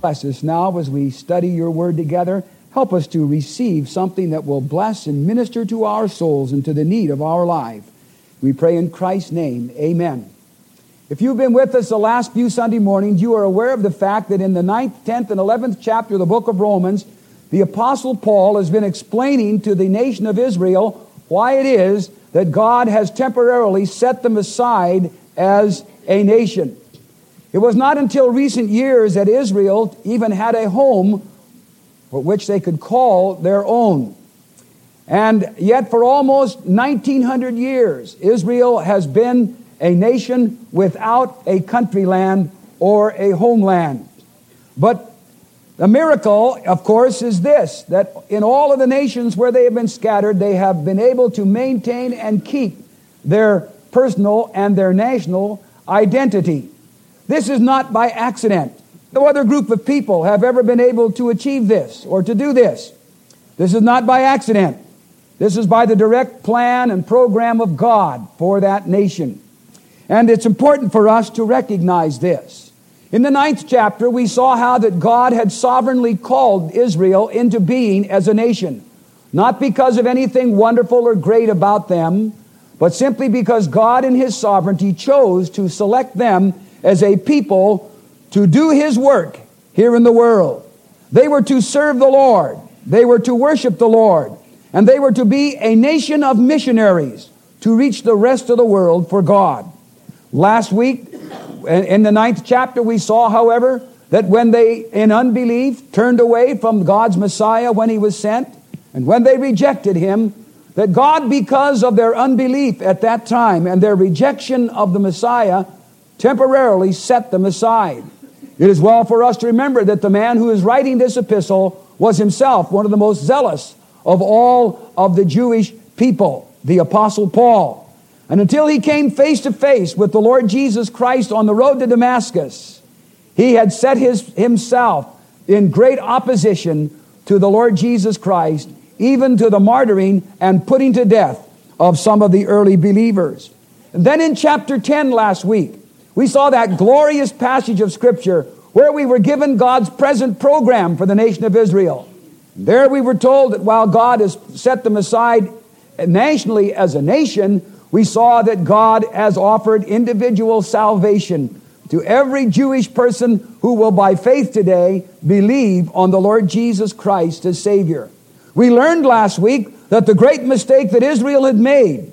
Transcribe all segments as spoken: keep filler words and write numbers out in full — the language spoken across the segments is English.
Bless us now as we study your word together. Help us to receive something that will bless and minister to our souls and to the need of our life. We pray in Christ's name, amen. If you've been with us the last few Sunday mornings, you are aware of the fact that in the ninth, tenth, and eleventh chapter of the book of Romans, the Apostle Paul has been explaining to the nation of Israel why it is that God has temporarily set them aside as a nation. It was not until recent years that Israel even had a home for which they could call their own. And yet for almost nineteen hundred years, Israel has been a nation without a country land or a homeland. But the miracle, of course, is this, that in all of the nations where they have been scattered, they have been able to maintain and keep their personal and their national identity. This is not by accident. No other group of people have ever been able to achieve this or to do this. This is not by accident. This is by the direct plan and program of God for that nation. And it's important for us to recognize this. In the ninth chapter, we saw how that God had sovereignly called Israel into being as a nation. Not because of anything wonderful or great about them, but simply because God in His sovereignty chose to select them as a people to do His work here in the world. They were to serve the Lord. They were to worship the Lord. And they were to be a nation of missionaries to reach the rest of the world for God. Last week, in the ninth chapter, we saw, however, that when they, in unbelief, turned away from God's Messiah when He was sent, and when they rejected Him, that God, because of their unbelief at that time and their rejection of the Messiah, temporarily set them aside. It is well for us to remember that the man who is writing this epistle was himself one of the most zealous of all of the Jewish people, the Apostle Paul. And until he came face to face with the Lord Jesus Christ on the road to Damascus, he had set his, himself in great opposition to the Lord Jesus Christ, even to the martyring and putting to death of some of the early believers. And then in chapter ten last week, we saw that glorious passage of Scripture where we were given God's present program for the nation of Israel. And there we were told that while God has set them aside nationally as a nation, we saw that God has offered individual salvation to every Jewish person who will by faith today believe on the Lord Jesus Christ as Savior. We learned last week that the great mistake that Israel had made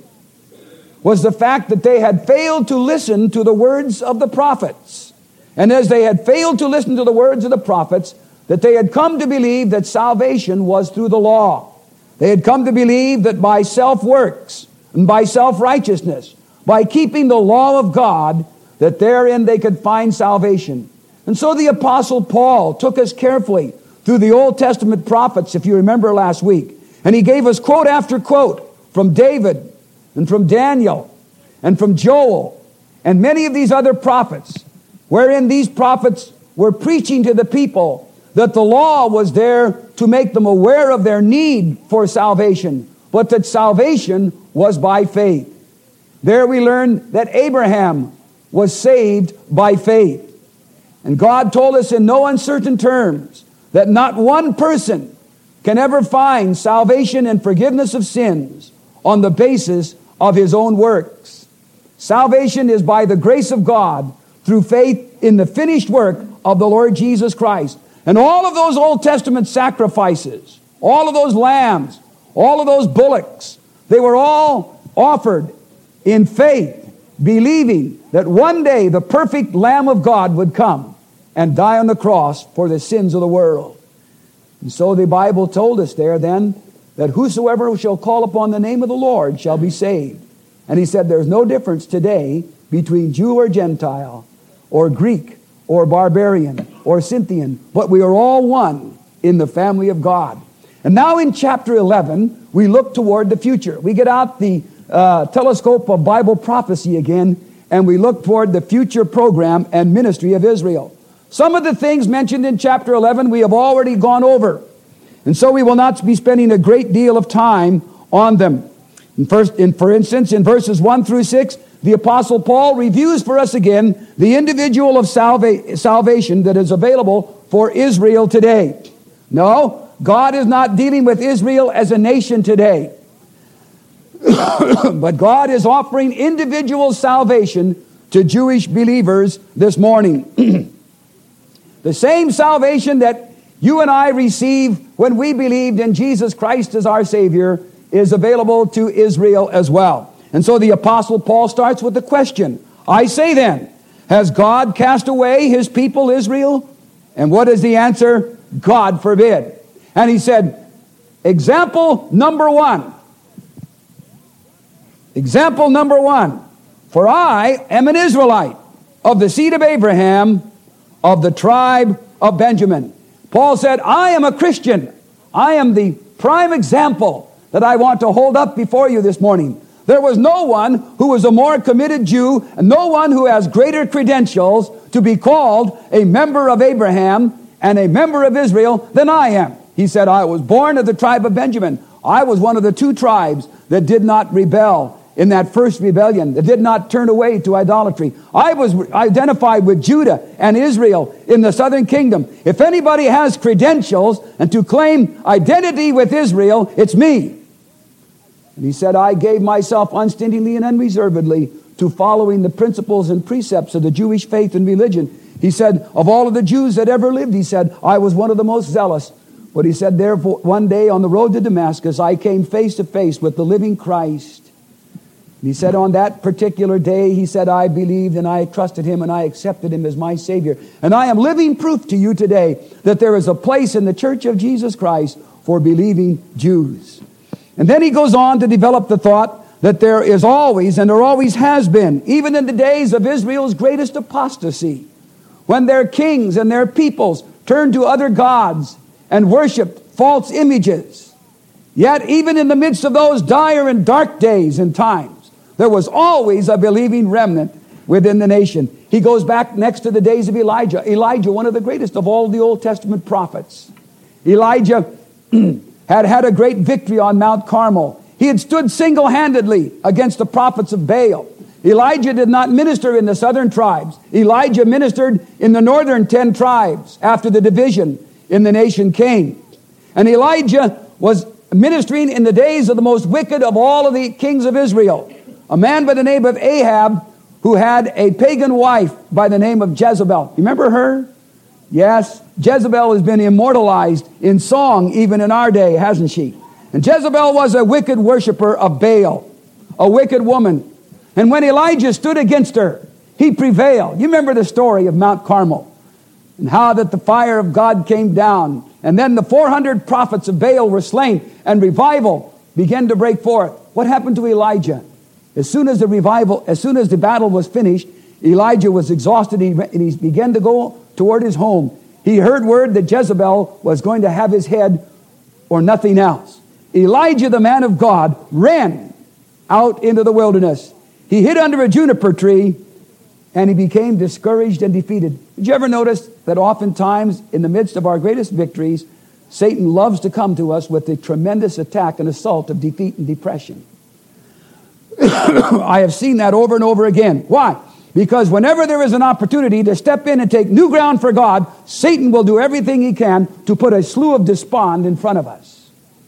was the fact that they had failed to listen to the words of the prophets. And as they had failed to listen to the words of the prophets, that they had come to believe that salvation was through the law. They had come to believe that by self-works and by self-righteousness, by keeping the law of God, that therein they could find salvation. And so the Apostle Paul took us carefully through the Old Testament prophets, if you remember last week. And he gave us quote after quote from David and from Daniel and from Joel and many of these other prophets, wherein these prophets were preaching to the people that the law was there to make them aware of their need for salvation, but that salvation was by faith. There we learned that Abraham was saved by faith. And God told us in no uncertain terms that not one person can ever find salvation and forgiveness of sins on the basis of his own works. Salvation is by the grace of God through faith in the finished work of the Lord Jesus Christ. And all of those Old Testament sacrifices, all of those lambs, all of those bullocks, they were all offered in faith, believing that one day the perfect Lamb of God would come and die on the cross for the sins of the world. And so the Bible told us there then that whosoever shall call upon the name of the Lord shall be saved. And he said there's no difference today between Jew or Gentile or Greek or barbarian or Scythian, but we are all one in the family of God. And now in chapter eleven, we look toward the future. We get out the uh, telescope of Bible prophecy again, and we look toward the future program and ministry of Israel. Some of the things mentioned in chapter eleven we have already gone over, and so we will not be spending a great deal of time on them. In first, in, for instance, in verses one through six, the Apostle Paul reviews for us again the individual of salva- salvation that is available for Israel today. No, God is not dealing with Israel as a nation today. But God is offering individual salvation to Jewish believers this morning. The same salvation that you and I received when we believed in Jesus Christ as our Savior is available to Israel as well. And so the Apostle Paul starts with the question, I say then, has God cast away his people Israel? And what is the answer? God forbid. And he said, example number one. Example number one. For I am an Israelite of the seed of Abraham, of the tribe of Benjamin. Paul said, I am a Christian. I am the prime example that I want to hold up before you this morning. There was no one who was a more committed Jew, and no one who has greater credentials to be called a member of Abraham and a member of Israel than I am. He said, I was born of the tribe of Benjamin. I was one of the two tribes that did not rebel in that first rebellion, that did not turn away to idolatry. I was identified with Judah and Israel in the southern kingdom. If anybody has credentials and to claim identity with Israel, it's me. And he said, I gave myself unstintingly and unreservedly to following the principles and precepts of the Jewish faith and religion. He said, of all of the Jews that ever lived, he said, I was one of the most zealous. But he said, therefore, one day on the road to Damascus, I came face to face with the living Christ. And he said, on that particular day, he said, I believed and I trusted him and I accepted him as my Savior. And I am living proof to you today that there is a place in the Church of Jesus Christ for believing Jews. And then he goes on to develop the thought that there is always, and there always has been, even in the days of Israel's greatest apostasy, when their kings and their peoples turned to other gods and worshiped false images. Yet even in the midst of those dire and dark days and times, there was always a believing remnant within the nation. He goes back next to the days of Elijah. Elijah, one of the greatest of all the Old Testament prophets. Elijah had had a great victory on Mount Carmel. He had stood single-handedly against the prophets of Baal. Elijah did not minister in the southern tribes. Elijah ministered in the northern ten tribes after the division in the nation came. And Elijah was ministering in the days of the most wicked of all of the kings of Israel. A man by the name of Ahab who had a pagan wife by the name of Jezebel. You remember her? Yes, Jezebel has been immortalized in song even in our day, hasn't she? And Jezebel was a wicked worshiper of Baal, a wicked woman. And when Elijah stood against her, he prevailed. You remember the story of Mount Carmel and how that the fire of God came down. And then the four hundred prophets of Baal were slain and revival began to break forth. What happened to Elijah? As soon as the revival, as soon as the battle was finished, Elijah was exhausted and he began to go toward his home. He heard word that Jezebel was going to have his head or nothing else. Elijah, the man of God, ran out into the wilderness. He hid under a juniper tree and he became discouraged and defeated. Did you ever notice that oftentimes in the midst of our greatest victories, Satan loves to come to us with a tremendous attack and assault of defeat and depression? I have seen that over and over again. Why? Because whenever there is an opportunity to step in and take new ground for God, Satan will do everything he can to put a slew of despond in front of us.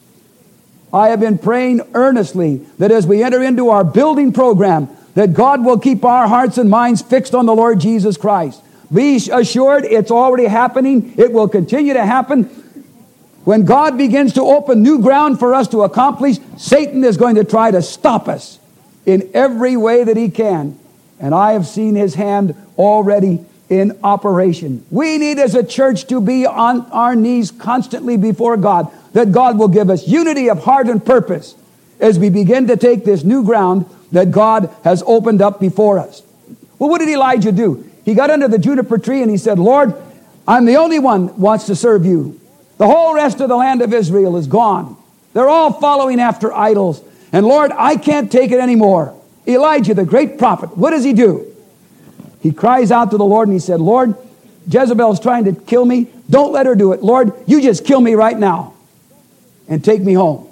I have been praying earnestly that as we enter into our building program, that God will keep our hearts and minds fixed on the Lord Jesus Christ. Be assured it's already happening. It will continue to happen. When God begins to open new ground for us to accomplish, Satan is going to try to stop us in every way that he can. And I have seen his hand already in operation. We need as a church to be on our knees constantly before God, that God will give us unity of heart and purpose as we begin to take this new ground that God has opened up before us. Well, what did Elijah do? He got under the juniper tree and he said, Lord, I'm the only one who wants to serve you. The whole rest of the land of Israel is gone. They're all following after idols. And Lord, I can't take it anymore. Elijah, the great prophet, what does he do? He cries out to the Lord and he said, Lord, Jezebel's trying to kill me. Don't let her do it. Lord, you just kill me right now and take me home.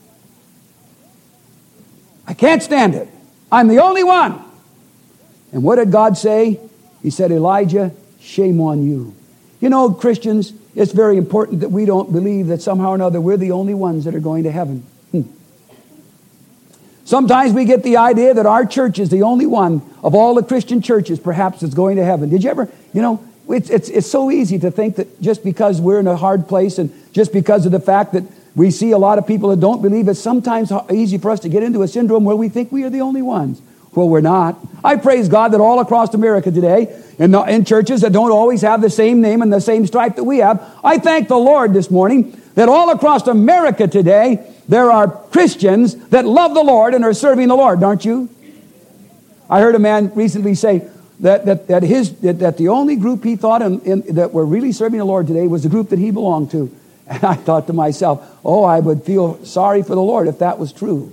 I can't stand it. I'm the only one. And what did God say? He said, Elijah, shame on you. You know, Christians, it's very important that we don't believe that somehow or another we're the only ones that are going to heaven. Hmm. Sometimes we get the idea that our church is the only one of all the Christian churches perhaps that's going to heaven. Did you ever, you know, it's, it's, it's so easy to think that just because we're in a hard place and just because of the fact that we see a lot of people that don't believe, it's sometimes easy for us to get into a syndrome where we think we are the only ones. Well, we're not. I praise God that all across America today, in, the, in churches that don't always have the same name and the same stripe that we have, I thank the Lord this morning that all across America today, there are Christians that love the Lord and are serving the Lord, aren't you? I heard a man recently say that that, that his that, that the only group he thought in, in, that were really serving the Lord today was the group that he belonged to. And I thought to myself, oh, I would feel sorry for the Lord if that was true.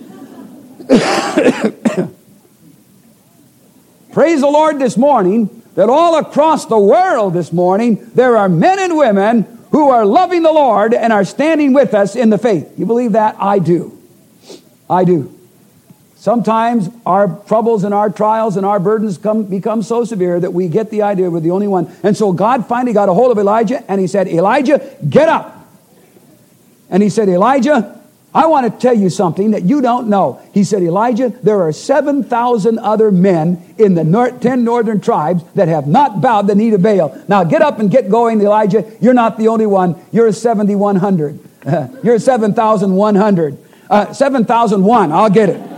Praise the Lord this morning that all across the world this morning, there are men and women who are loving the Lord and are standing with us in the faith. You believe that? I do. I do. Sometimes our troubles and our trials and our burdens come, become so severe that we get the idea we're the only one. And so God finally got a hold of Elijah and he said, Elijah, get up. And he said, Elijah, I want to tell you something that you don't know. He said, Elijah, there are seven thousand other men in the nor- ten northern tribes that have not bowed the knee to Baal. Now get up and get going, Elijah. You're not the only one. You're seventy-one hundred. Uh, you're seven thousand one hundred. Uh, seven thousand one. I'll get it.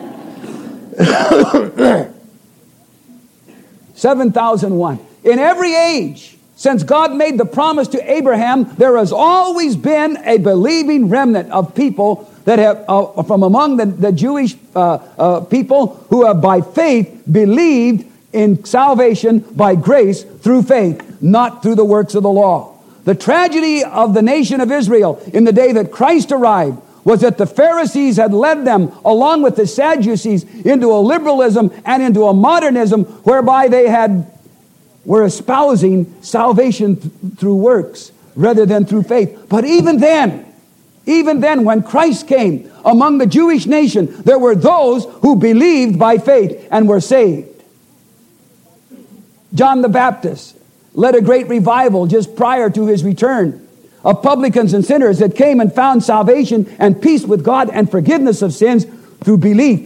seven thousand one. In every age, since God made the promise to Abraham, there has always been a believing remnant of people that have, uh, from among the, the Jewish uh, uh, people who have by faith believed in salvation by grace through faith, not through the works of the law. The tragedy of the nation of Israel in the day that Christ arrived was that the Pharisees had led them, along with the Sadducees, into a liberalism and into a modernism whereby they had were espousing salvation th- through works rather than through faith. But even then, even then, when Christ came among the Jewish nation, there were those who believed by faith and were saved. John the Baptist led a great revival just prior to his return of publicans and sinners that came and found salvation and peace with God and forgiveness of sins through belief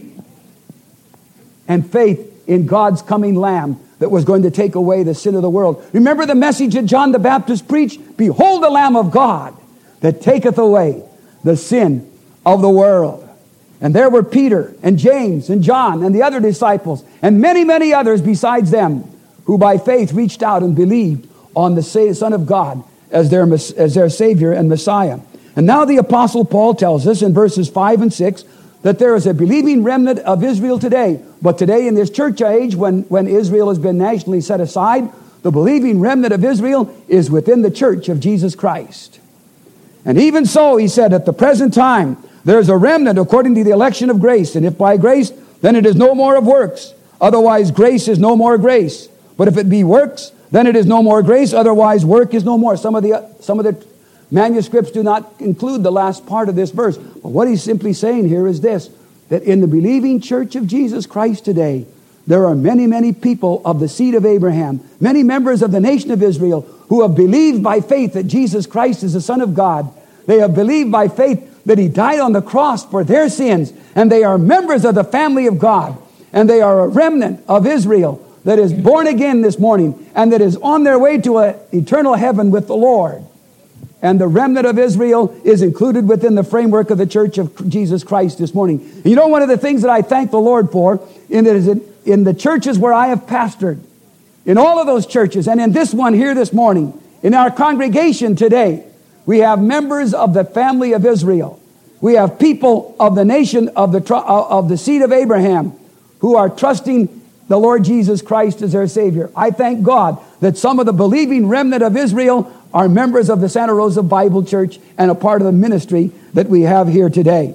and faith in God's coming Lamb that was going to take away the sin of the world. Remember the message that John the Baptist preached? Behold the Lamb of God that taketh away the sin of the world. And there were Peter and James and John and the other disciples and many, many others besides them who by faith reached out and believed on the Son of God as their, as their Savior and Messiah. And now the Apostle Paul tells us in verses five and six that there is a believing remnant of Israel today. But today in this church age, when, when Israel has been nationally set aside, the believing remnant of Israel is within the church of Jesus Christ. And even so, he said, at the present time, there's a remnant according to the election of grace. And if by grace, then it is no more of works. Otherwise, grace is no more grace. But if it be works, then it is no more grace. Otherwise, work is no more. Some of the, some of the manuscripts do not include the last part of this verse. But what he's simply saying here is this, that in the believing church of Jesus Christ today, there are many, many people of the seed of Abraham, many members of the nation of Israel who have believed by faith that Jesus Christ is the Son of God. They have believed by faith that He died on the cross for their sins, and they are members of the family of God, and they are a remnant of Israel that is born again this morning and that is on their way to an eternal heaven with the Lord. And the remnant of Israel is included within the framework of the church of Jesus Christ this morning. And you know, one of the things that I thank the Lord for in that is in the churches where I have pastored, in all of those churches, and in this one here this morning, in our congregation today, we have members of the family of Israel. We have people of the nation of the of the seed of Abraham who are trusting the Lord Jesus Christ as their Savior. I thank God that some of the believing remnant of Israel are members of the Santa Rosa Bible Church and a part of the ministry that we have here today.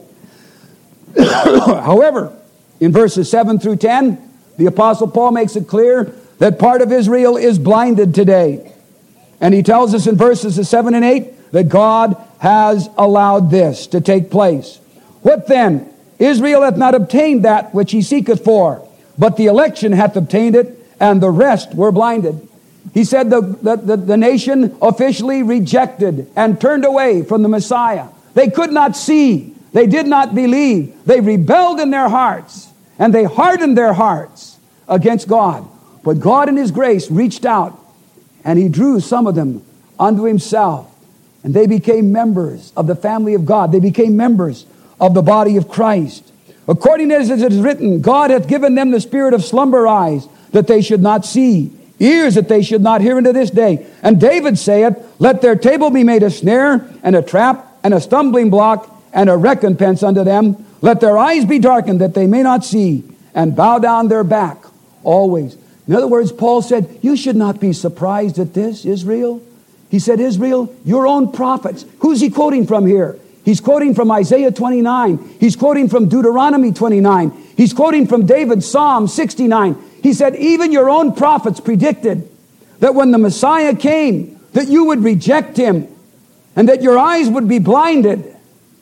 However, in verses seven through ten, the Apostle Paul makes it clear that part of Israel is blinded today. And he tells us in verses seven and eight that God has allowed this to take place. What then? Israel hath not obtained that which he seeketh for, but the election hath obtained it, and the rest were blinded. He said the, the, the, the nation officially rejected and turned away from the Messiah. They could not see. They did not believe. They rebelled in their hearts, and they hardened their hearts against God. But God in His grace reached out, and He drew some of them unto Himself. And they became members of the family of God. They became members of the body of Christ. According as it is written, God hath given them the spirit of slumber eyes, that they should not see, ears that they should not hear unto this day. And David saith, let their table be made a snare, and a trap, and a stumbling block, and a recompense unto them. Let their eyes be darkened, that they may not see, and bow down their back always. In other words, Paul said, you should not be surprised at this, Israel. He said, Israel, your own prophets. Who's he quoting from here? He's quoting from Isaiah twenty-nine. He's quoting from Deuteronomy twenty-nine. He's quoting from David's Psalm sixty-nine. He said, even your own prophets predicted that when the Messiah came, that you would reject Him and that your eyes would be blinded.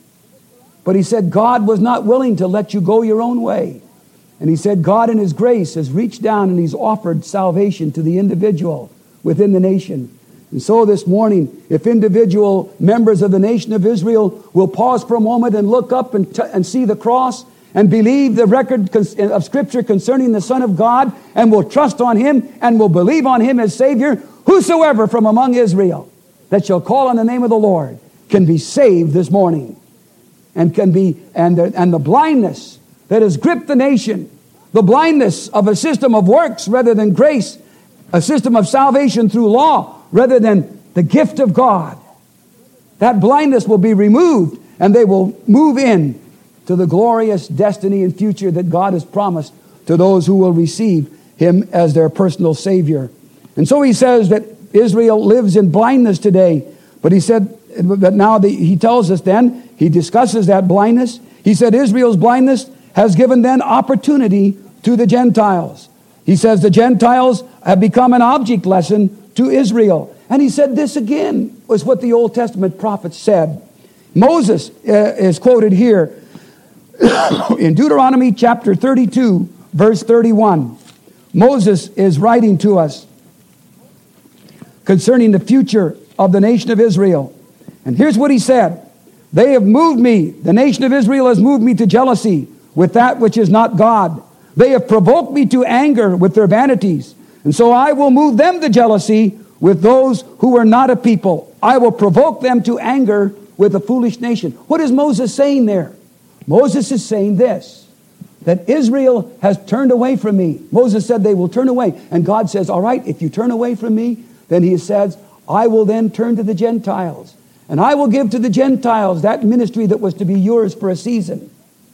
But he said, God was not willing to let you go your own way. And he said, God in His grace has reached down and He's offered salvation to the individual within the nation. And so this morning, if individual members of the nation of Israel will pause for a moment and look up and, t- and see the cross and believe the record of Scripture concerning the Son of God, and will trust on Him and will believe on Him as Savior, whosoever from among Israel that shall call on the name of the Lord can be saved this morning. And can be, and the, and the blindness that has gripped the nation, the blindness of a system of works rather than grace, a system of salvation through law rather than the gift of God, that blindness will be removed, and they will move in to the glorious destiny and future that God has promised to those who will receive Him as their personal Savior. And so he says that Israel lives in blindness today. But he said that now the, he tells us then, he discusses that blindness. He said Israel's blindness has given then opportunity to the Gentiles. He says the Gentiles have become an object lesson to Israel. And he said this again was what the Old Testament prophets said. Moses uh, is quoted here in Deuteronomy chapter thirty-two, verse thirty-one. Moses is writing to us concerning the future of the nation of Israel. And here's what he said. They have moved me, the nation of Israel has moved me to jealousy with that which is not God. They have provoked me to anger with their vanities. And so I will move them to jealousy with those who are not a people. I will provoke them to anger with a foolish nation. What is Moses saying there? Moses is saying this, that Israel has turned away from me. Moses said they will turn away. And God says, all right, if you turn away from me, then He says, I will then turn to the Gentiles. And I will give to the Gentiles that ministry that was to be yours for a season.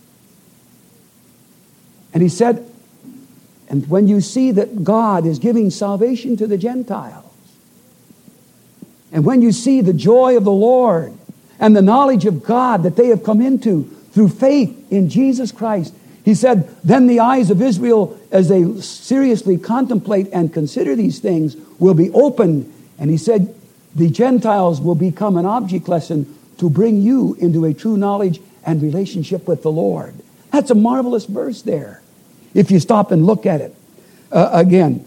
And He said, and when you see that God is giving salvation to the Gentiles, and when you see the joy of the Lord and the knowledge of God that they have come into through faith in Jesus Christ, He said, then the eyes of Israel, as they seriously contemplate and consider these things, will be opened. And He said, the Gentiles will become an object lesson to bring you into a true knowledge and relationship with the Lord. That's a marvelous verse there, if you stop and look at it uh, again.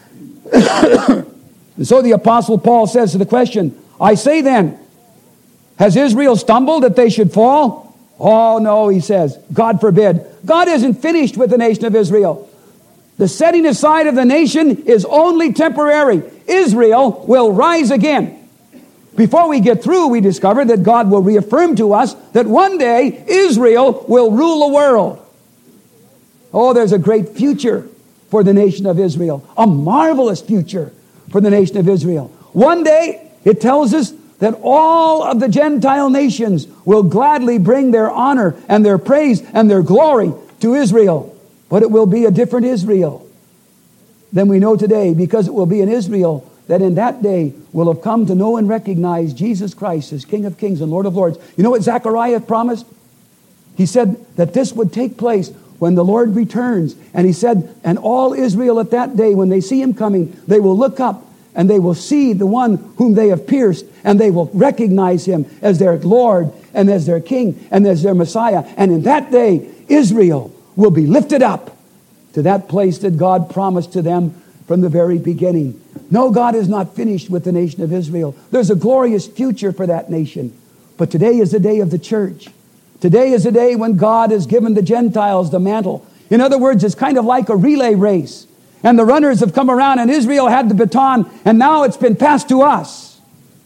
And so the Apostle Paul says to the question, I say then, has Israel stumbled that they should fall? Oh no, he says, God forbid. God isn't finished with the nation of Israel. The setting aside of the nation is only temporary. Israel will rise again. Before we get through, we discover that God will reaffirm to us that one day Israel will rule the world. Oh, there's a great future for the nation of Israel. A marvelous future for the nation of Israel. One day, it tells us that all of the Gentile nations will gladly bring their honor and their praise and their glory to Israel. But it will be a different Israel than we know today, because it will be an Israel that in that day will have come to know and recognize Jesus Christ as King of Kings and Lord of Lords. You know what Zechariah promised? He said that this would take place when the Lord returns. And he said, and all Israel at that day, when they see Him coming, they will look up and they will see the one whom they have pierced, and they will recognize Him as their Lord and as their King and as their Messiah. And in that day, Israel will be lifted up to that place that God promised to them from the very beginning. No, God is not finished with the nation of Israel. There's a glorious future for that nation. But today is the day of the church. Today is the day when God has given the Gentiles the mantle. In other words, it's kind of like a relay race. And the runners have come around, and Israel had the baton, and now it's been passed to us.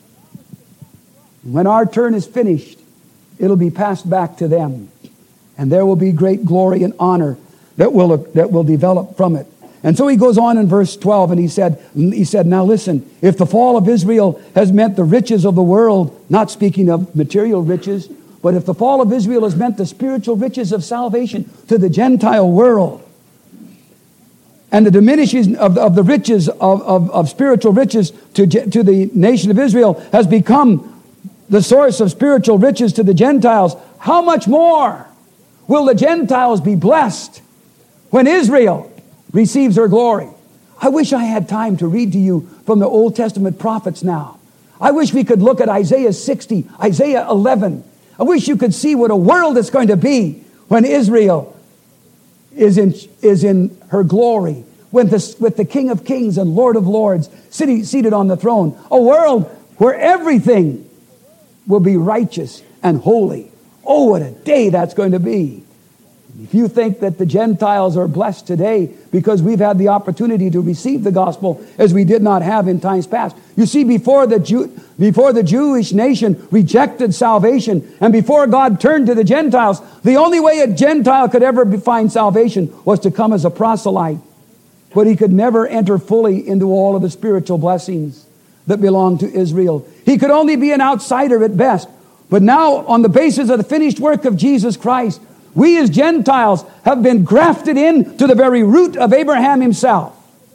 When our turn is finished, it'll be passed back to them. And there will be great glory and honor that will, that will develop from it. And so he goes on in verse twelve, and he said, he said, now listen, if the fall of Israel has meant the riches of the world, not speaking of material riches, but if the fall of Israel has meant the spiritual riches of salvation to the Gentile world, and the diminishing of, of the riches of, of, of spiritual riches to, to the nation of Israel has become the source of spiritual riches to the Gentiles, how much more will the Gentiles be blessed when Israel receives her glory? I wish I had time to read to you from the Old Testament prophets now. I wish we could look at Isaiah sixty, Isaiah eleven. I wish you could see what a world it's going to be when Israel is in, is in her glory, with the, with the King of Kings and Lord of Lords sitting, seated on the throne. A world where everything will be righteous and holy. Oh, what a day that's going to be. If you think that the Gentiles are blessed today because we've had the opportunity to receive the gospel as we did not have in times past. You see, before the Jew, before the Jewish nation rejected salvation and before God turned to the Gentiles, the only way a Gentile could ever find salvation was to come as a proselyte. But he could never enter fully into all of the spiritual blessings that belong to Israel. He could only be an outsider at best. But now, on the basis of the finished work of Jesus Christ, we as Gentiles have been grafted in to the very root of Abraham himself.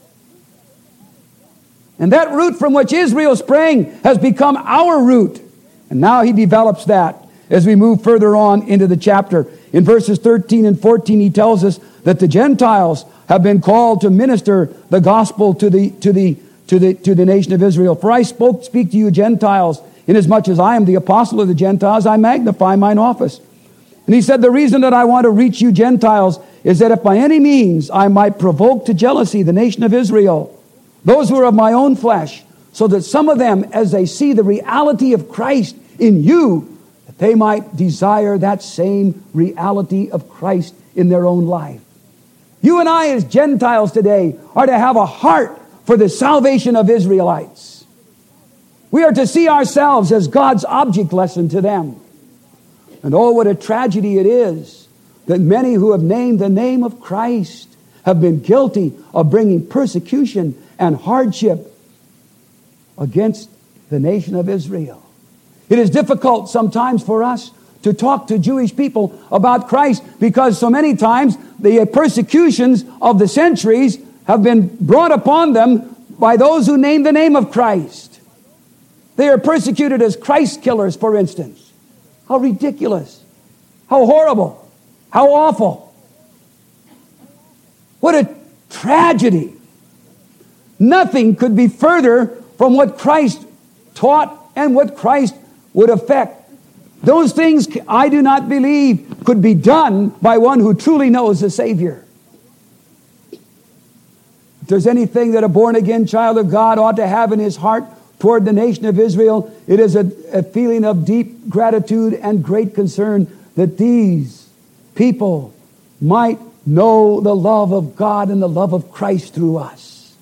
And that root from which Israel sprang has become our root. And now he develops that as we move further on into the chapter. In verses thirteen and fourteen, he tells us that the Gentiles have been called to minister the gospel to the, to the, to the, to the nation of Israel. For I spoke, speak to you Gentiles, inasmuch as I am the apostle of the Gentiles, I magnify mine office. And he said, the reason that I want to reach you Gentiles is that if by any means I might provoke to jealousy the nation of Israel, those who are of my own flesh, so that some of them, as they see the reality of Christ in you, that they might desire that same reality of Christ in their own life. You and I as Gentiles today are to have a heart for the salvation of Israelites. We are to see ourselves as God's object lesson to them. And oh, what a tragedy it is that many who have named the name of Christ have been guilty of bringing persecution and hardship against the nation of Israel. It is difficult sometimes for us to talk to Jewish people about Christ because so many times the persecutions of the centuries have been brought upon them by those who name the name of Christ. They are persecuted as Christ killers, for instance. How ridiculous. How horrible. How awful. What a tragedy. Nothing could be further from what Christ taught and what Christ would effect. Those things I do not believe could be done by one who truly knows the Savior. If there's anything that a born-again child of God ought to have in his heart toward the nation of Israel, it is a, a feeling of deep gratitude and great concern that these people might know the love of God and the love of Christ through us.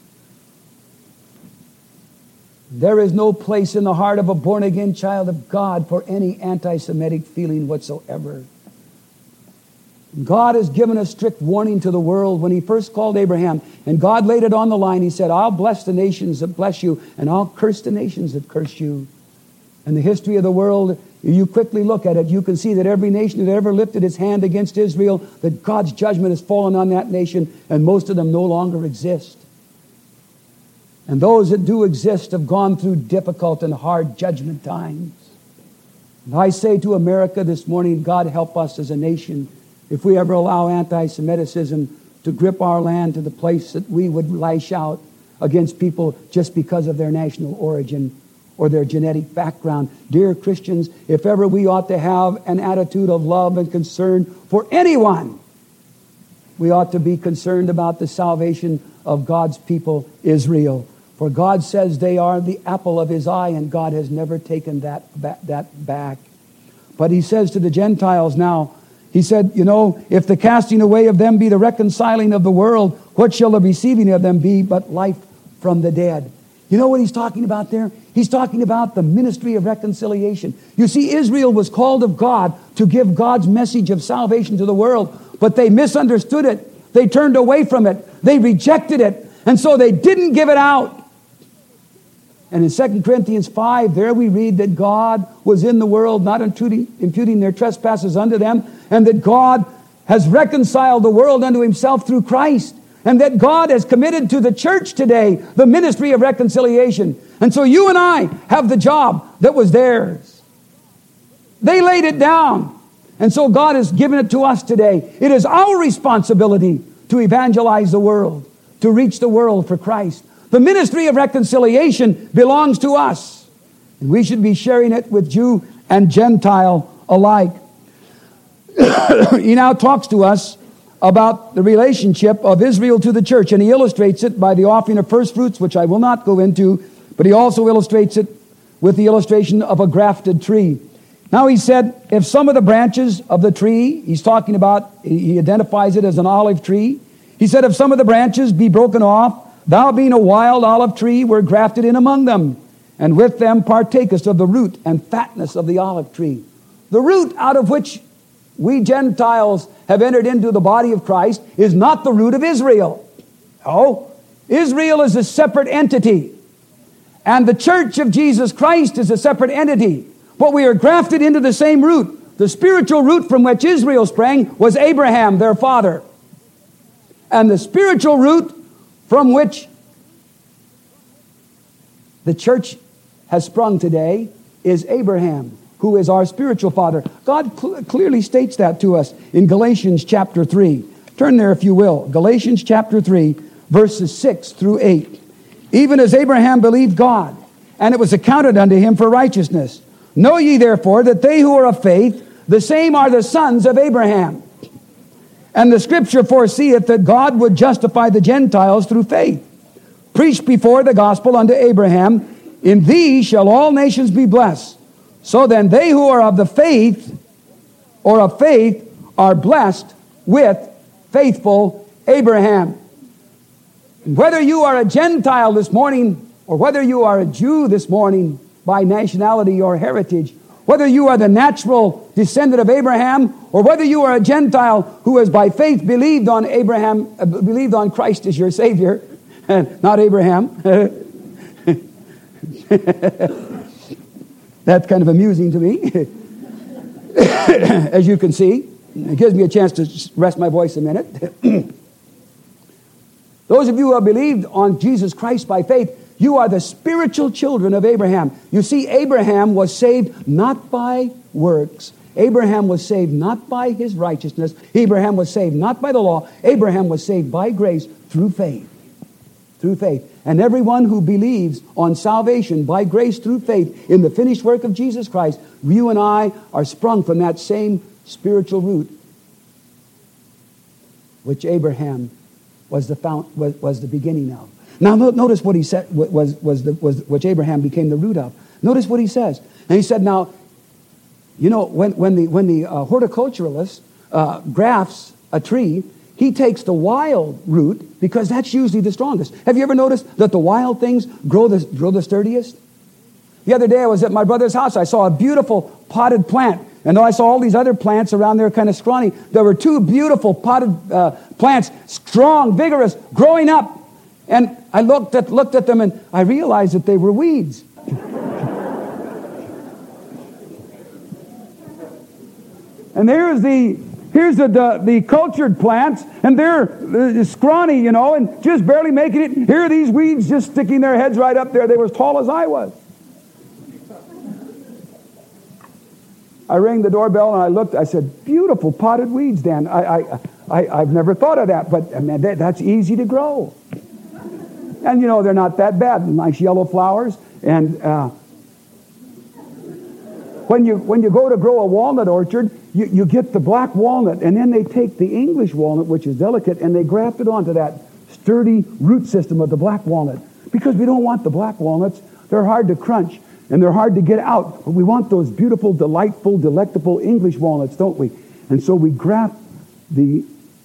There is no place in the heart of a born-again child of God for any anti-Semitic feeling whatsoever. God has given a strict warning to the world when he first called Abraham, and God laid it on the line. He said, I'll bless the nations that bless you, and I'll curse the nations that curse you. And the history of the world, if you quickly look at it, you can see that every nation that ever lifted its hand against Israel, that God's judgment has fallen on that nation, and most of them no longer exist. And those that do exist have gone through difficult and hard judgment times. And I say to America this morning, God help us as a nation if we ever allow anti-Semitism to grip our land to the place that we would lash out against people just because of their national origin or their genetic background. Dear Christians, if ever we ought to have an attitude of love and concern for anyone, we ought to be concerned about the salvation of God's people, Israel. For God says they are the apple of His eye, and God has never taken that, that, that back. But He says to the Gentiles now, He said, you know, if the casting away of them be the reconciling of the world, what shall the receiving of them be but life from the dead? You know what He's talking about there? He's talking about the ministry of reconciliation. You see, Israel was called of God to give God's message of salvation to the world, but they misunderstood it. They turned away from it. They rejected it. And so they didn't give it out. And in Second Corinthians five, there we read that God was in the world, not imputing, imputing their trespasses unto them, and that God has reconciled the world unto Himself through Christ, and that God has committed to the church today the ministry of reconciliation. And so you and I have the job that was theirs. They laid it down, and so God has given it to us today. It is our responsibility to evangelize the world, to reach the world for Christ. The ministry of reconciliation belongs to us, and we should be sharing it with Jew and Gentile alike. He now talks to us about the relationship of Israel to the church, and he illustrates it by the offering of first fruits, which I will not go into, but he also illustrates it with the illustration of a grafted tree. Now he said, if some of the branches of the tree, he's talking about, he identifies it as an olive tree. He said, if some of the branches be broken off, thou being a wild olive tree were grafted in among them, and with them partakest of the root and fatness of the olive tree. The root out of which we Gentiles have entered into the body of Christ is not the root of Israel. Oh, Israel is a separate entity, and the church of Jesus Christ is a separate entity. But we are grafted into the same root. The spiritual root from which Israel sprang was Abraham, their father. And the spiritual root from which the church has sprung today is Abraham, who is our spiritual father. God cl- clearly states that to us in Galatians chapter three. Turn there if you will. Galatians chapter three, verses six through eight. Even as Abraham believed God, and it was accounted unto him for righteousness. Know ye therefore that they who are of faith, the same are the sons of Abraham. And the Scripture foreseeth that God would justify the Gentiles through faith. Preached before the gospel unto Abraham, in thee shall all nations be blessed. So then they who are of the faith, or of faith, are blessed with faithful Abraham. And whether you are a Gentile this morning, or whether you are a Jew this morning by nationality or heritage, whether you are the natural descendant of Abraham, or whether you are a Gentile who has by faith believed on Abraham, uh, believed on Christ as your Savior, not Abraham. That's kind of amusing to me, as you can see. It gives me a chance to rest my voice a minute. Those of you who have believed on Jesus Christ by faith, you are the spiritual children of Abraham. You see, Abraham was saved not by works. Abraham was saved not by his righteousness. Abraham was saved not by the law. Abraham was saved by grace through faith. Through faith. And everyone who believes on salvation by grace through faith in the finished work of Jesus Christ, you and I are sprung from that same spiritual root which Abraham was the fount, was, was the beginning of. Now notice what he said was, was, the, was which Abraham became the root of. Notice what he says. And he said, now, you know, when, when the, when the uh, horticulturalist uh, grafts a tree, he takes the wild root because that's usually the strongest. Have you ever noticed that the wild things grow the, grow the sturdiest? The other day I was at my brother's house. I saw a beautiful potted plant. And though I saw all these other plants around there kind of scrawny, there were two beautiful potted uh, plants, strong, vigorous, growing up. And I looked at looked at them and I realized that they were weeds. And here's the here's the, the the cultured plants, and they're uh, scrawny, you know, and just barely making it. Here are these weeds just sticking their heads right up there. They were as tall as I was. I rang the doorbell and I looked. I said, "Beautiful potted weeds, Dan. I I, I I've never thought of that, but I mean, that, that's easy to grow." And, you know, they're not that bad. Nice yellow flowers. And uh, when you when you go to grow a walnut orchard, you, you get the black walnut, and then they take the English walnut, which is delicate, and they graft it onto that sturdy root system of the black walnut. Because we don't want the black walnuts. They're hard to crunch, and they're hard to get out. But we want those beautiful, delightful, delectable English walnuts, don't we? And so we graft the,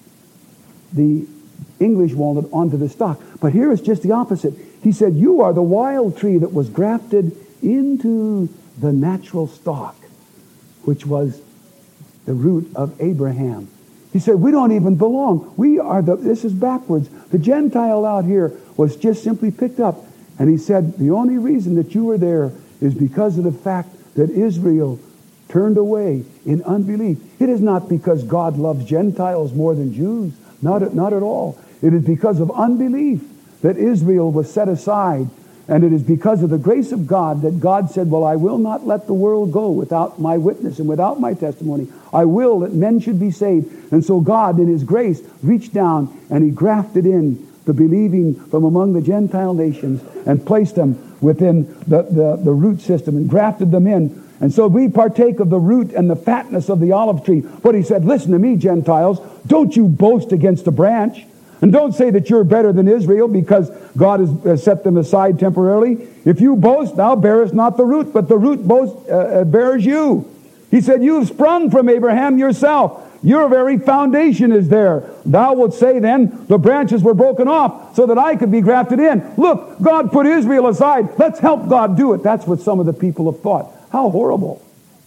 the English walnut onto the stalk. But here it's just the opposite. He said, you are the wild tree that was grafted into the natural stalk, which was the root of Abraham. He said, we don't even belong. We are the, this is backwards. The Gentile out here was just simply picked up. And he said, the only reason that you were there is because of the fact that Israel turned away in unbelief. It is not because God loves Gentiles more than Jews. Not at, not at all. It is because of unbelief that Israel was set aside. And it is because of the grace of God that God said, well, I will not let the world go without my witness and without my testimony. I will that men should be saved. And so God, in his grace, reached down and he grafted in the believing from among the Gentile nations and placed them within the, the, the root system and grafted them in. And so we partake of the root and the fatness of the olive tree. But he said, listen to me, Gentiles, don't you boast against the branch. And don't say that you're better than Israel because God has set them aside temporarily. If you boast, thou bearest not the root, but the root boast, uh, bears you. He said, you've sprung from Abraham yourself. Your very foundation is there. Thou wilt say then, the branches were broken off so that I could be grafted in. Look, God put Israel aside. Let's help God do it. That's what some of the people have thought. How horrible.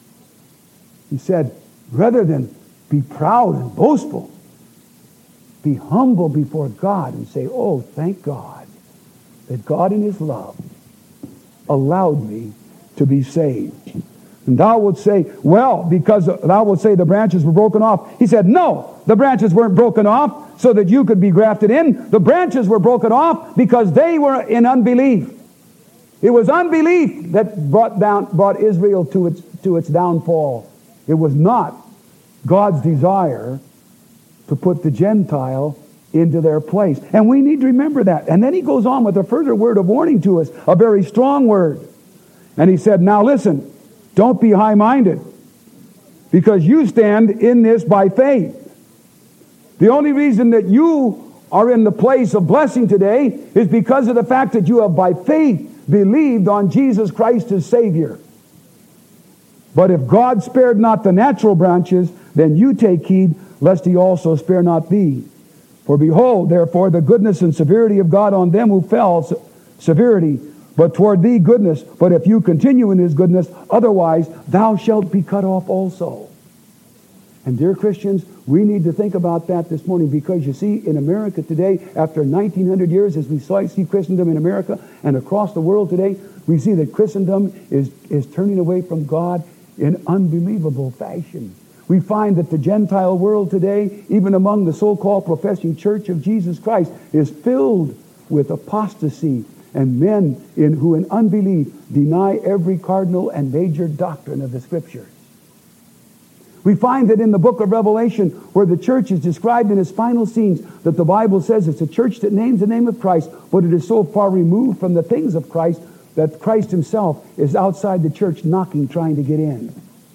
He said, rather than be proud and boastful, be humble before God and say, oh, thank God that God in his love allowed me to be saved. And thou wilt say, well, because thou wilt say the branches were broken off. He said, no, the branches weren't broken off so that you could be grafted in. The branches were broken off because they were in unbelief. It was unbelief that brought down brought Israel to its to its downfall. It was not God's desire to put the Gentile into their place. And we need to remember that. And then he goes on with a further word of warning to us, a very strong word. And he said, now listen, don't be high-minded, because you stand in this by faith. The only reason that you are in the place of blessing today is because of the fact that you have by faith believed on Jesus Christ as Savior. But if God spared not the natural branches, then you take heed lest he also spare not thee. For behold, therefore, the goodness and severity of God on them who fell, se- severity, but toward thee goodness. But if you continue in his goodness, otherwise thou shalt be cut off also. And dear Christians, we need to think about that this morning, because you see, in America today, after nineteen hundred years, as we see Christendom in America and across the world today, we see that Christendom is, is turning away from God in unbelievable fashion. We find that the Gentile world today, even among the so-called professing church of Jesus Christ, is filled with apostasy and men in, who in unbelief deny every cardinal and major doctrine of the Scriptures. We find that in the book of Revelation, where the church is described in its final scenes, that the Bible says it's a church that names the name of Christ, but it is so far removed from the things of Christ that Christ himself is outside the church knocking, trying to get in.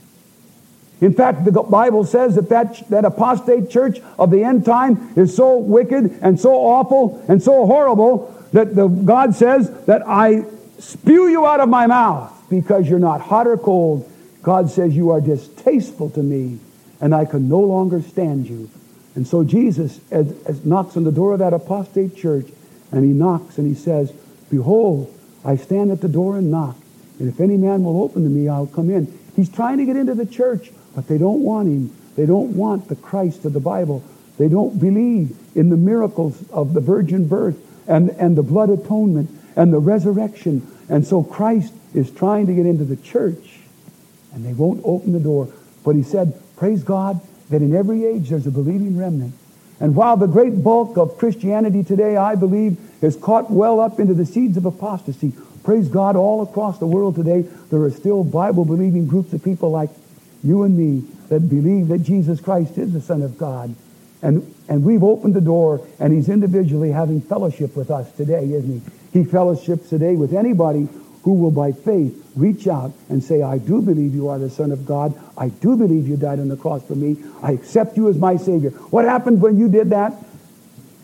In fact, the Bible says that, that that apostate church of the end time is so wicked and so awful and so horrible that the, God says that I spew you out of my mouth because you're not hot or cold. God says you are distasteful to me and I can no longer stand you. And so Jesus as, as knocks on the door of that apostate church, and he knocks and he says, behold, I stand at the door and knock, and if any man will open to me, I'll come in. He's trying to get into the church, but they don't want him. They don't want the Christ of the Bible. They don't believe in the miracles of the virgin birth and, and the blood atonement and the resurrection. And so Christ is trying to get into the church, and they won't open the door. But he said, praise God, that in every age there's a believing remnant. And while the great bulk of Christianity today, I believe, is caught well up into the seeds of apostasy, praise God, all across the world today, there are still Bible-believing groups of people like you and me that believe that Jesus Christ is the Son of God. And, and we've opened the door, and he's individually having fellowship with us today, isn't he? He fellowships today with anybody who will by faith reach out and say, I do believe you are the Son of God. I do believe you died on the cross for me. I accept you as my Savior. What happened when you did that?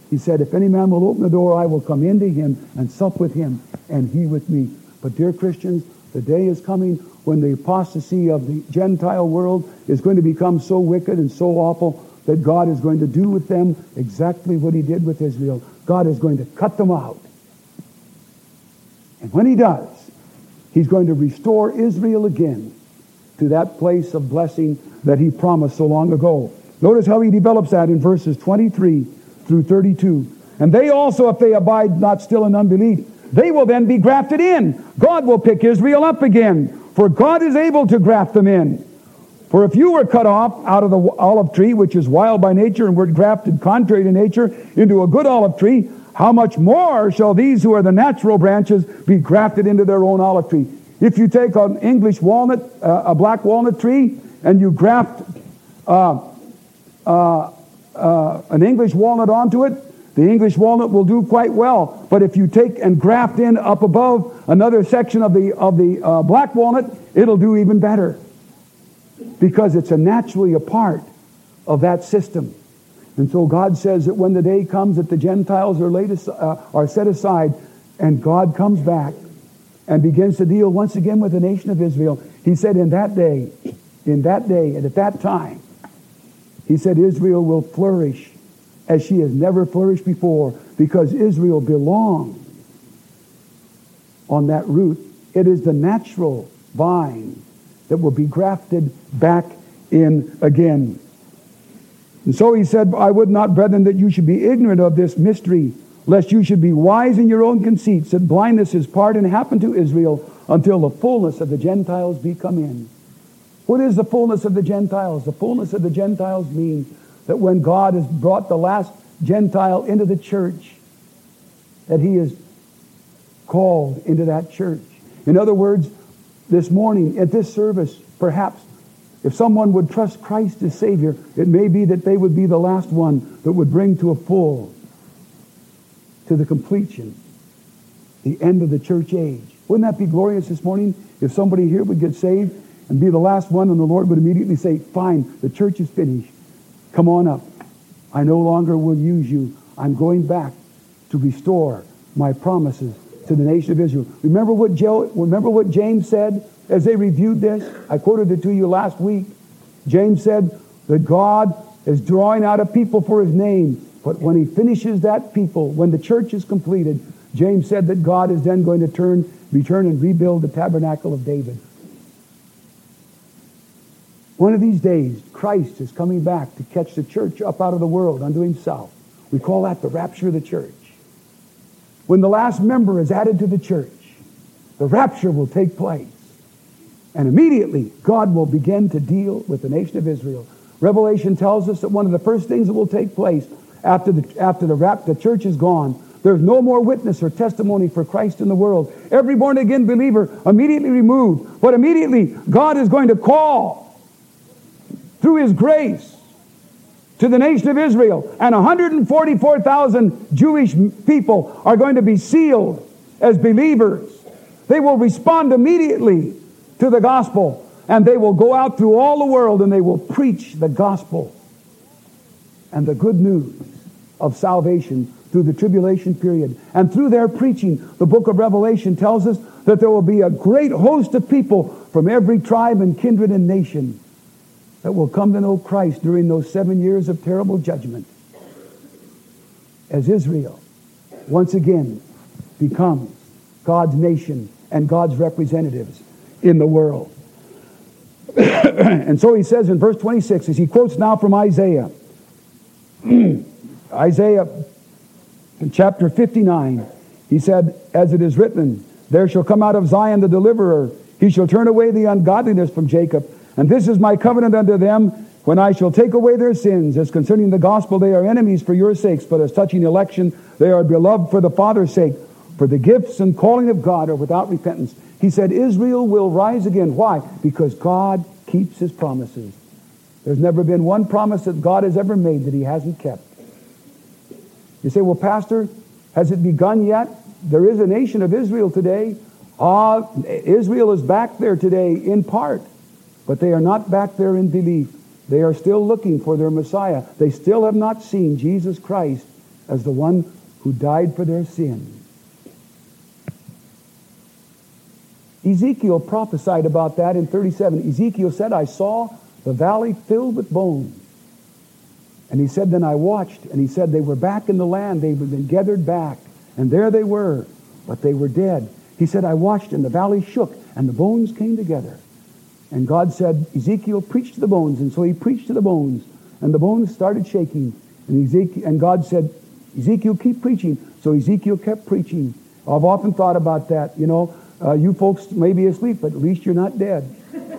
He said, if any man will open the door, I will come into him and sup with him, and he with me. But dear Christians, the day is coming when the apostasy of the Gentile world is going to become so wicked and so awful that God is going to do with them exactly what he did with Israel. God is going to cut them out. And when he does, he's going to restore Israel again to that place of blessing that he promised so long ago. Notice how he develops that in verses twenty-three through thirty-two. And they also, if they abide not still in unbelief, they will then be grafted in. God will pick Israel up again, for God is able to graft them in. For if you were cut off out of the olive tree, which is wild by nature, and were grafted contrary to nature into a good olive tree, how much more shall these who are the natural branches be grafted into their own olive tree? If you take an English walnut, uh, a black walnut tree, and you graft uh, uh, uh, an English walnut onto it, the English walnut will do quite well. But if you take and graft in up above another section of the of the uh, black walnut, it'll do even better, because it's a naturally a part of that system. And so God says that when the day comes that the Gentiles are laid as, uh, are set aside, and God comes back and begins to deal once again with the nation of Israel, he said, in that day, in that day, and at that time, he said, Israel will flourish as she has never flourished before, because Israel belongs on that root. It is the natural vine that will be grafted back in again. And so he said, I would not, brethren, that you should be ignorant of this mystery, lest you should be wise in your own conceits, that blindness is part and happened to Israel until the fullness of the Gentiles be come in. What is the fullness of the Gentiles? The fullness of the Gentiles means that when God has brought the last Gentile into the church, that he is called into that church. In other words, this morning at this service, perhaps, if someone would trust Christ as Savior, it may be that they would be the last one that would bring to a full, to the completion, the end of the church age. Wouldn't that be glorious this morning if somebody here would get saved and be the last one, and the Lord would immediately say, fine, the church is finished. Come on up. I no longer will use you. I'm going back to restore my promises to the nation of Israel. Remember what Joe, remember what James said as they reviewed this? I quoted it to you last week. James said that God is drawing out a people for his name, but when he finishes that people, when the church is completed, James said that God is then going to turn, return and rebuild the tabernacle of David. One of these days, Christ is coming back to catch the church up out of the world unto himself. We call that the rapture of the church. When the last member is added to the church, the rapture will take place. And immediately, God will begin to deal with the nation of Israel. Revelation tells us that one of the first things that will take place after the, after the, rap, the church is gone, there's no more witness or testimony for Christ in the world. Every born-again believer immediately removed. But immediately, God is going to call through his grace to the nation of Israel. And one hundred forty-four thousand Jewish people are going to be sealed as believers. They will respond immediately to the gospel, and they will go out through all the world and they will preach the gospel and the good news of salvation through the tribulation period. And through their preaching, the book of Revelation tells us that there will be a great host of people from every tribe and kindred and nation that will come to know Christ during those seven years of terrible judgment, as Israel once again becomes God's nation and God's representatives in the world. And so he says in verse twenty-six, as he quotes now from Isaiah, Isaiah in chapter fifty-nine, he said, as it is written, there shall come out of Zion the deliverer, he shall turn away the ungodliness from Jacob. And this is my covenant unto them, when I shall take away their sins. As concerning the gospel, they are enemies for your sakes, but as touching election, they are beloved for the Father's sake. For the gifts and calling of God are without repentance. He said Israel will rise again. Why? Because God keeps his promises. There's never been one promise that God has ever made that he hasn't kept. You say, well, Pastor, has it begun yet? There is a nation of Israel today. Ah, Israel is back there today in part. But they are not back there in belief. They are still looking for their Messiah. They still have not seen Jesus Christ as the one who died for their sin. Ezekiel prophesied about that in thirty-seven. Ezekiel said, I saw the valley filled with bones. And he said, then I watched, and he said they were back in the land. They had been gathered back, and there they were, but they were dead. He said, I watched, and the valley shook, and the bones came together. And God said, Ezekiel, preach to the bones. And so he preached to the bones, and the bones started shaking. And Ezekiel, and God said, Ezekiel, keep preaching. So Ezekiel kept preaching. I've often thought about that. You know, uh, you folks may be asleep, but at least you're not dead.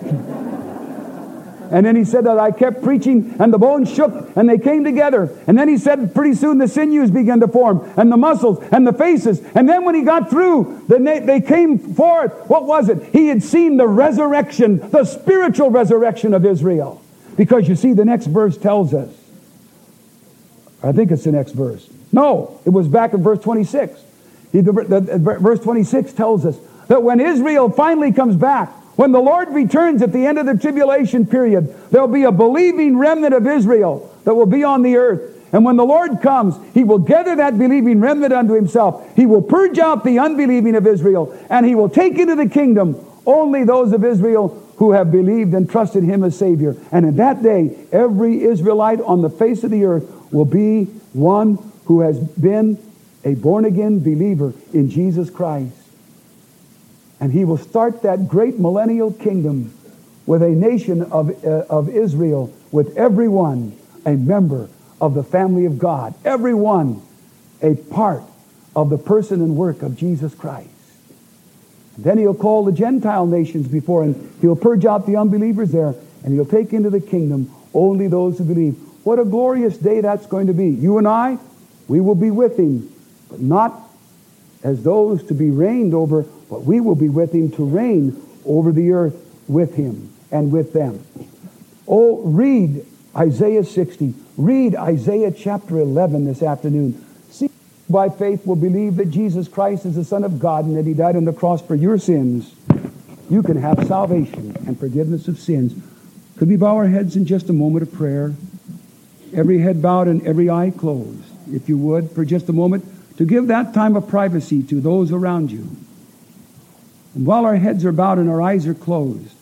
And then he said that I kept preaching, and the bones shook, and they came together. And then he said pretty soon the sinews began to form, and the muscles, and the faces. And then when he got through, then they, they came forth. What was it? He had seen the resurrection, the spiritual resurrection of Israel. Because you see, the next verse tells us, I think it's the next verse. No, it was back in verse twenty-six. The, the, the, verse twenty-six tells us that when Israel finally comes back, when the Lord returns at the end of the tribulation period, there'll be a believing remnant of Israel that will be on the earth. And when the Lord comes, He will gather that believing remnant unto Himself. He will purge out the unbelieving of Israel, and He will take into the kingdom only those of Israel who have believed and trusted Him as Savior. And in that day, every Israelite on the face of the earth will be one who has been a born-again believer in Jesus Christ. And He will start that great millennial kingdom with a nation of, uh, of Israel, with everyone a member of the family of God, everyone a part of the person and work of Jesus Christ. And then He'll call the Gentile nations before, and He'll purge out the unbelievers there, and He'll take into the kingdom only those who believe. What a glorious day that's going to be. You and I, we will be with Him, but not as those to be reigned over, but we will be with Him to reign over the earth with Him and with them. Oh, read Isaiah sixty. Read Isaiah chapter eleven this afternoon. See, by faith will believe that Jesus Christ is the Son of God and that He died on the cross for your sins. You can have salvation and forgiveness of sins. Could we bow our heads in just a moment of prayer? Every head bowed and every eye closed, if you would, for just a moment, to give that time of privacy to those around you. And while our heads are bowed and our eyes are closed,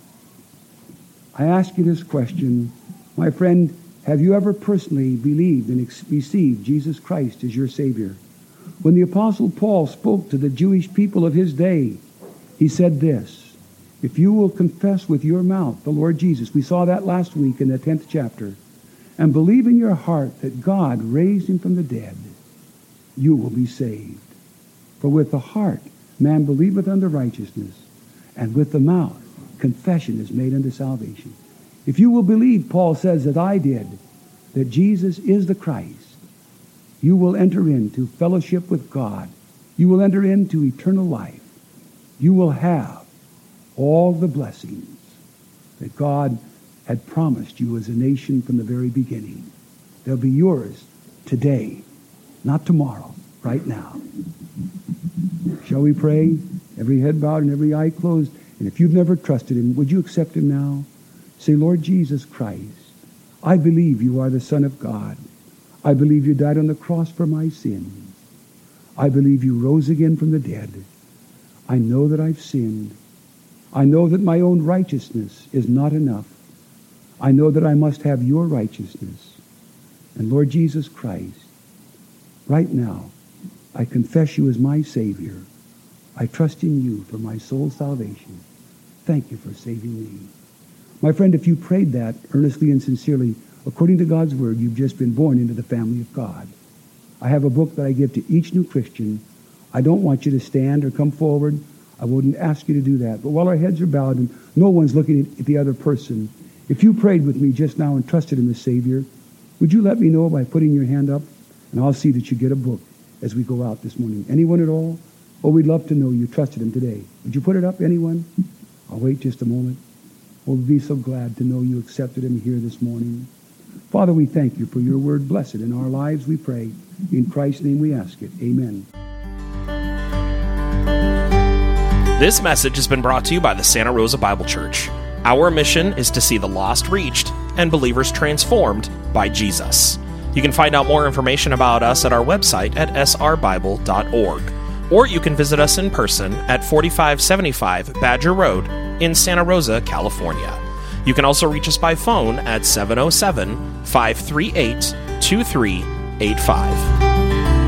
I ask you this question. My friend, have you ever personally believed and ex- received Jesus Christ as your Savior? When the Apostle Paul spoke to the Jewish people of his day, he said this, if you will confess with your mouth the Lord Jesus, we saw that last week in the tenth chapter, and believe in your heart that God raised Him from the dead, you will be saved. For with the heart man believeth unto righteousness, and with the mouth confession is made unto salvation. If you will believe, Paul says, that I did, that Jesus is the Christ, you will enter into fellowship with God. You will enter into eternal life. You will have all the blessings that God had promised you as a nation from the very beginning. They'll be yours today, not tomorrow, right now. Shall we pray? Every head bowed and every eye closed. And if you've never trusted Him, would you accept Him now? Say, Lord Jesus Christ, I believe You are the Son of God. I believe You died on the cross for my sins. I believe You rose again from the dead. I know that I've sinned. I know that my own righteousness is not enough. I know that I must have Your righteousness. And Lord Jesus Christ, right now, I confess You as my Savior. I trust in You for my soul's salvation. Thank You for saving me. My friend, if you prayed that earnestly and sincerely, according to God's Word, you've just been born into the family of God. I have a book that I give to each new Christian. I don't want you to stand or come forward. I wouldn't ask you to do that. But while our heads are bowed and no one's looking at the other person, if you prayed with me just now and trusted Him as Savior, would you let me know by putting your hand up? And I'll see that you get a book as we go out this morning. Anyone at all? Oh, we'd love to know you trusted Him today. Would you put it up, anyone? I'll wait just a moment. We'll be so glad to know you accepted Him here this morning. Father, we thank You for Your Word. Blessed in our lives, we pray. In Christ's name we ask it. Amen. This message has been brought to you by the Santa Rosa Bible Church. Our mission is to see the lost reached and believers transformed by Jesus. You can find out more information about us at our website at s r bible dot org, or you can visit us in person at forty-five seventy-five Badger Road in Santa Rosa, California. You can also reach us by phone at seven oh seven, five three eight, two three eight five.